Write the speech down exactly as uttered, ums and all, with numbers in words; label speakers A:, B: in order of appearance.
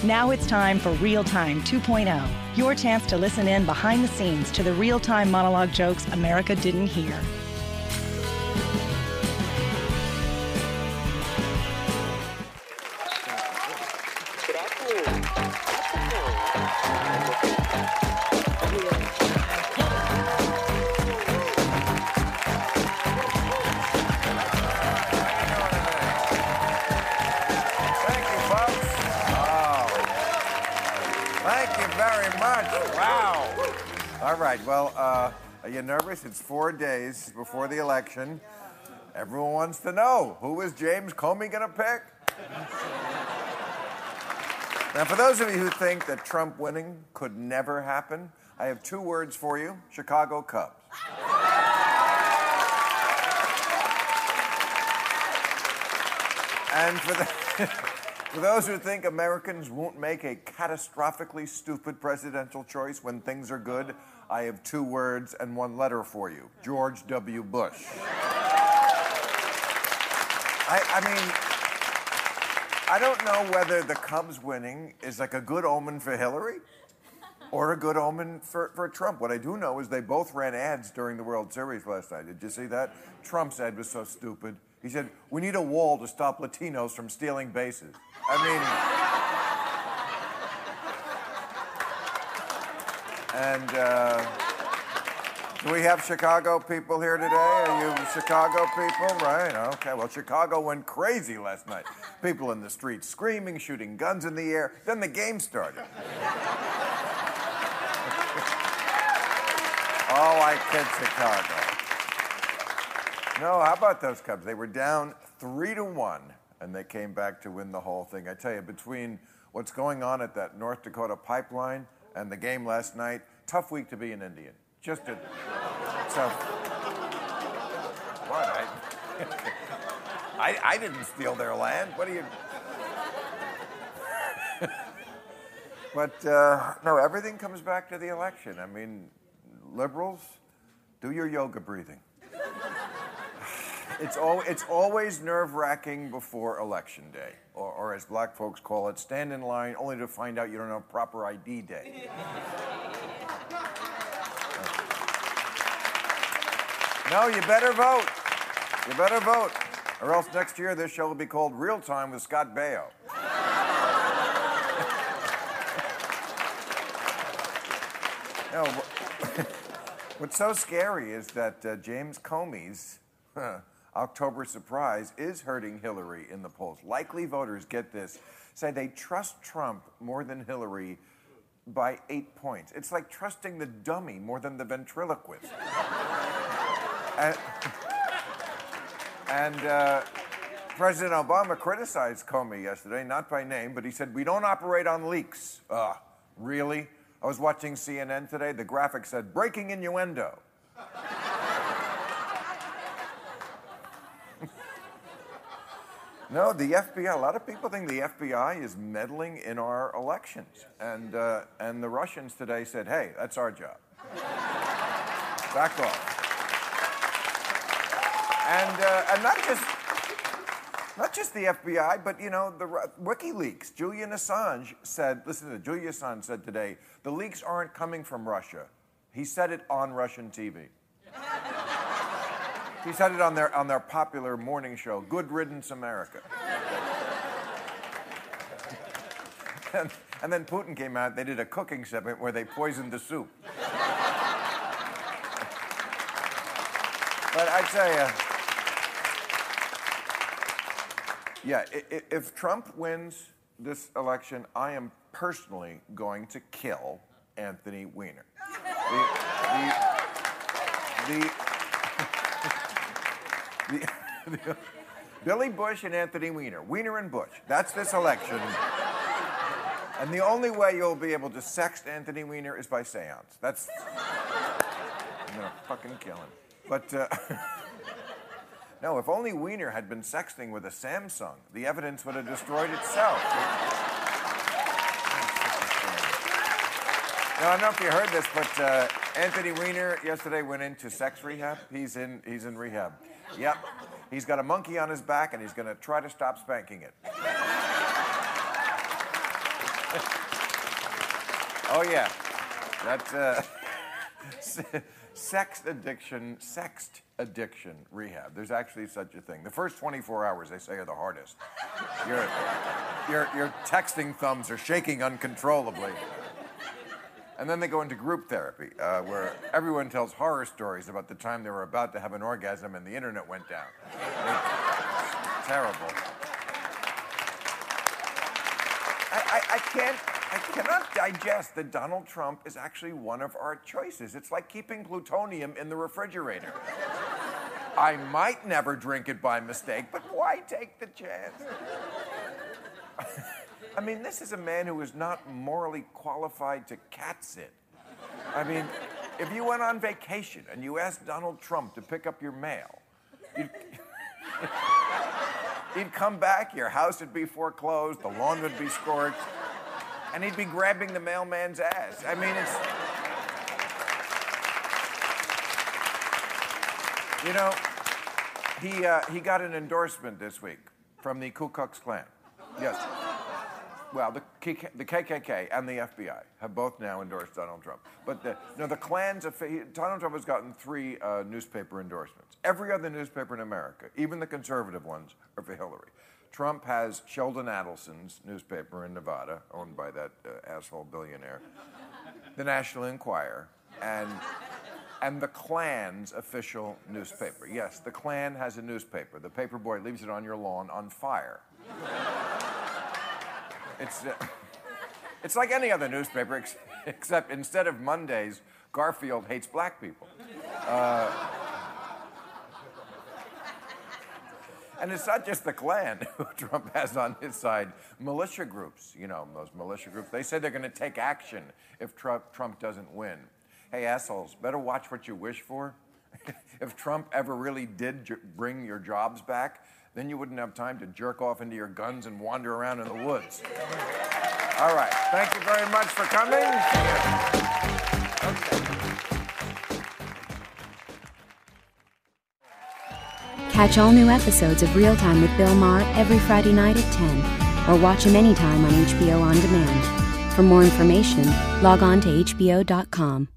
A: Now it's time for Real Time two point oh, your chance to listen in behind the scenes to the real-time monologue jokes America didn't hear.
B: All right, well, uh, are you nervous? It's four days before the election. Everyone wants to know, who is James Comey going to pick? Now, for those of you who think that Trump winning could never happen, I have two words for you: Chicago Cubs. And for the... For those who think Americans won't make a catastrophically stupid presidential choice when things are good, I have two words and one letter for you: George W. Bush. I, I mean, I don't know whether the Cubs winning is like a good omen for Hillary or a good omen for, for Trump. What I do know is they both ran ads during the World Series last night. Did you see that? Trump's ad was so stupid. He said, "We need a wall to stop Latinos from stealing bases." I mean... And, uh... do we have Chicago people here today? Are you Chicago people? Right, okay. Well, Chicago went crazy last night. People in the streets screaming, shooting guns in the air. Then the game started. Oh, I kid Chicago. No, how about those Cubs? They were down three to one, and they came back to win the whole thing. I tell you, between what's going on at that North Dakota pipeline and the game last night, tough week to be an Indian. Just a tough... What? I, I, I didn't steal their land. What do you... But, uh, no, everything comes back to the election. I mean, liberals, do your yoga breathing. It's, al- it's always nerve-wracking before Election Day, or, or as black folks call it, stand in line only to find out you don't have proper I D day. No, you better vote. You better vote. Or else next year this show will be called Real Time with Scott Baio. No, what's so scary is that uh, James Comey's huh, October surprise is hurting Hillary in the polls. Likely voters, get this, say they trust Trump more than Hillary by eight points. It's like trusting the dummy more than the ventriloquist. and and uh, President Obama criticized Comey yesterday, not by name, but he said, "We don't operate on leaks." Ugh, really? I was watching C N N today. The graphic said, "Breaking innuendo." No, the F B I, a lot of people think the F B I is meddling in our elections. And, uh, and the Russians today said, "Hey, that's our job. Back off." And, uh, and not just not just the F B I, but, you know, the WikiLeaks. Julian Assange said, listen to it, Julian Assange said today, the leaks aren't coming from Russia. He said it on Russian T V. He said it on their, on their popular morning show, Good Riddance America. and, and then Putin came out, they did a cooking segment where they poisoned the soup. But I tell you, yeah, if, if Trump wins this election, I am personally going to kill Anthony Weiner. The, the, the, The, the, Billy Bush and Anthony Weiner. Weiner and Bush. That's this election. And the only way you'll be able to sext Anthony Weiner is by seance. That's... I'm gonna fucking kill him. But, uh... no, if only Weiner had been sexting with a Samsung, the evidence would have destroyed itself. Now, I don't know if you heard this, but uh, Anthony Weiner yesterday went into sex rehab. He's in, he's in rehab. Yep. He's got a monkey on his back, and he's going to try to stop spanking it. Oh, yeah. That's uh, sex addiction, sext addiction rehab. There's actually such a thing. The first twenty-four hours, they say, are the hardest. Your, your, your texting thumbs are shaking uncontrollably. And then they go into group therapy, uh, where everyone tells horror stories about the time they were about to have an orgasm and the internet went down. It's terrible. I, I, I can't, I cannot digest that Donald Trump is actually one of our choices. It's like keeping plutonium in the refrigerator. I might never drink it by mistake, but why take the chance? I mean, this is a man who is not morally qualified to cat sit. I mean, if you went on vacation and you asked Donald Trump to pick up your mail, you'd, he'd come back, your house would be foreclosed, the lawn would be scorched, and he'd be grabbing the mailman's ass. I mean, it's... You know, he, uh, he got an endorsement this week from the Ku Klux Klan. Yes. Well, the K K K and the F B I have both now endorsed Donald Trump. But the, no, the Klan's, Donald Trump has gotten three uh, newspaper endorsements. Every other newspaper in America, even the conservative ones, are for Hillary. Trump has Sheldon Adelson's newspaper in Nevada, owned by that uh, asshole billionaire, the National Enquirer, and, and the Klan's official newspaper. Yes, the Klan has a newspaper. The paper boy leaves it on your lawn on fire. It's, uh, it's like any other newspaper, ex except instead of Mondays, Garfield hates black people. Uh, and it's not just the Klan who Trump has on his side. Militia groups, you know, those militia groups, they say they're going to take action if Trump, Trump doesn't win. Hey, assholes, better watch what you wish for. If Trump ever really did bring your jobs back, then you wouldn't have time to jerk off into your guns and wander around in the woods. All right. Thank you very much for coming. Okay.
C: Catch all new episodes of Real Time with Bill Maher every Friday night at ten, or watch him anytime on H B O On Demand. For more information, log on to H B O dot com.